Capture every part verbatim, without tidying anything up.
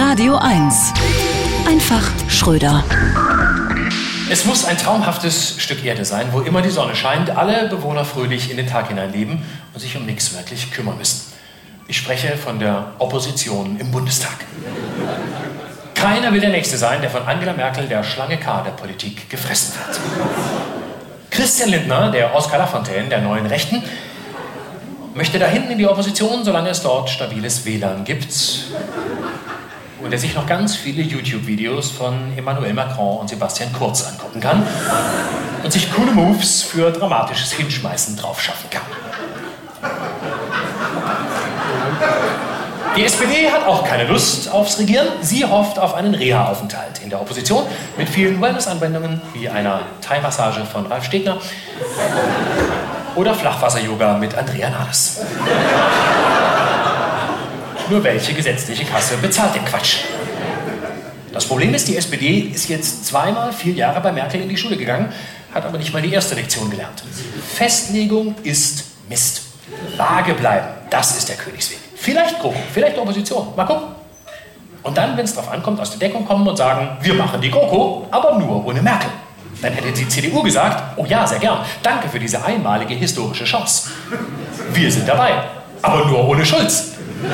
Radio eins. Einfach Schröder. Es muss ein traumhaftes Stück Erde sein, wo immer die Sonne scheint, alle Bewohner fröhlich in den Tag hineinleben und sich um nichts wirklich kümmern müssen. Ich spreche von der Opposition im Bundestag. Keiner will der Nächste sein, der von Angela Merkel, der Schlange K der Politik, gefressen wird. Christian Lindner, der Oskar Lafontaine der neuen Rechten, möchte da hinten in die Opposition, solange es dort stabiles W L A N gibt und er sich noch ganz viele YouTube-Videos von Emmanuel Macron und Sebastian Kurz angucken kann und sich coole Moves für dramatisches Hinschmeißen drauf schaffen kann. Die S P D hat auch keine Lust aufs Regieren. Sie hofft auf einen Reha-Aufenthalt in der Opposition mit vielen Wellness-Anwendungen wie einer Thai-Massage von Ralf Stegner oder Flachwasser-Yoga mit Andrea Nahles. Nur welche gesetzliche Kasse bezahlt den Quatsch? Das Problem ist, die S P D ist jetzt zweimal vier Jahre bei Merkel in die Schule gegangen, hat aber nicht mal die erste Lektion gelernt. Festlegung ist Mist. Vage bleiben, das ist der Königsweg. Vielleicht GroKo, vielleicht Opposition, mal gucken. Und dann, wenn es drauf ankommt, aus der Deckung kommen und sagen, wir machen die GroKo, aber nur ohne Merkel. Dann hätte die C D U gesagt, oh ja, sehr gern, danke für diese einmalige historische Chance. Wir sind dabei, aber nur ohne Schulz.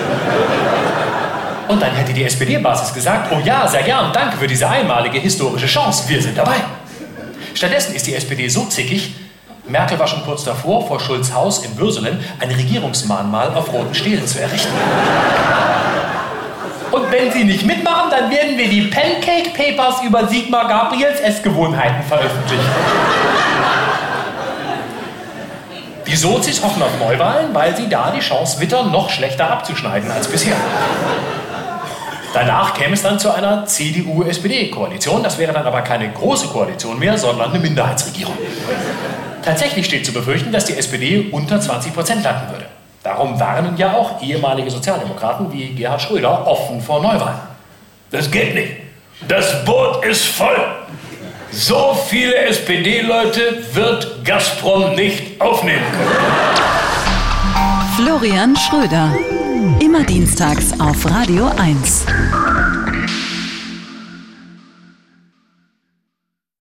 Und dann hätte die S P D-Basis gesagt, oh ja, sehr gern, danke für diese einmalige historische Chance, wir sind dabei. Stattdessen ist die S P D so zickig, Merkel war schon kurz davor, vor Schulz' Haus in Würselen ein Regierungsmahnmal auf roten Stelen zu errichten. Und wenn Sie nicht mitmachen, dann werden wir die Pancake Papers über Sigmar Gabriels Essgewohnheiten veröffentlichen. Die Sozis hoffen auf Neuwahlen, weil sie da die Chance wittern, noch schlechter abzuschneiden als bisher. Danach käme es dann zu einer C D U-S P D-Koalition. Das wäre dann aber keine große Koalition mehr, sondern eine Minderheitsregierung. Tatsächlich steht zu befürchten, dass die S P D unter zwanzig Prozent landen würde. Darum warnen ja auch ehemalige Sozialdemokraten wie Gerhard Schröder offen vor Neuwahlen. Das geht nicht. Das Boot ist voll. So viele S P D-Leute wird Gazprom nicht aufnehmen können. Florian Schröder. Immer dienstags auf Radio eins.